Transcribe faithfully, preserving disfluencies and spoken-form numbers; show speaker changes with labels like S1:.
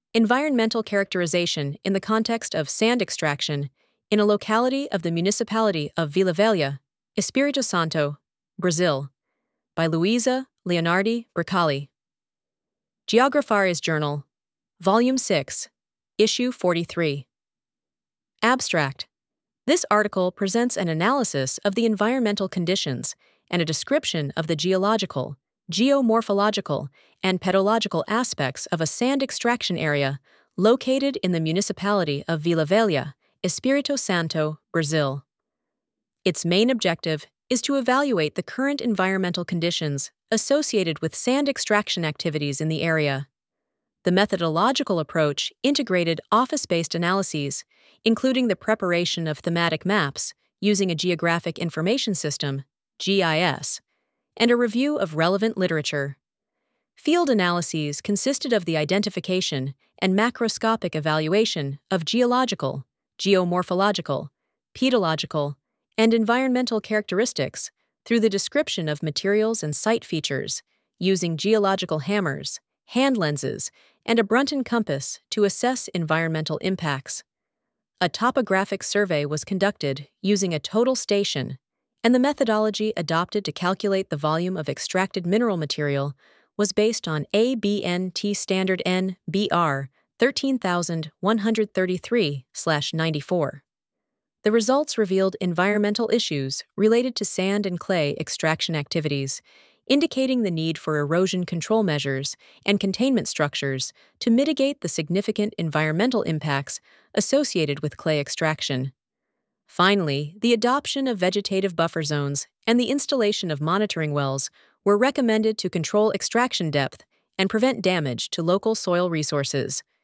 S1: Environmental characterization in the context of sand extraction in a locality of the municipality of Vila Velha, Espírito Santo, Brazil, by Luisa Leonardi Bracali. Geographares Journal, Volume six, Issue forty-three. Abstract. This article presents an analysis of the environmental conditions and a description of the geological, geomorphological, and pedological aspects of a sand extraction area located in the municipality of Vila Velha, Espírito Santo, Brazil. Its main objective is to evaluate the current environmental conditions associated with sand extraction activities in the area. The methodological approach integrated office-based analyses, including the preparation of thematic maps using a Geographic Information System, G I S, and a review of relevant literature. Field analyses consisted of the identification and macroscopic evaluation of geological, geomorphological, pedological, and environmental characteristics through the description of materials and site features using geological hammers, hand lenses, and a Brunton compass to assess environmental impacts. A topographic survey was conducted using a total station, and the methodology adopted to calculate the volume of extracted mineral material was based on A B N T Standard N B R thirteen thousand one hundred thirty-three dash ninety-four. The results revealed environmental issues related to sand and clay extraction activities, indicating the need for erosion control measures and containment structures to mitigate the significant environmental impacts associated with clay extraction. Finally, the adoption of vegetative buffer zones and the installation of monitoring wells were recommended to control extraction depth and prevent damage to local soil resources.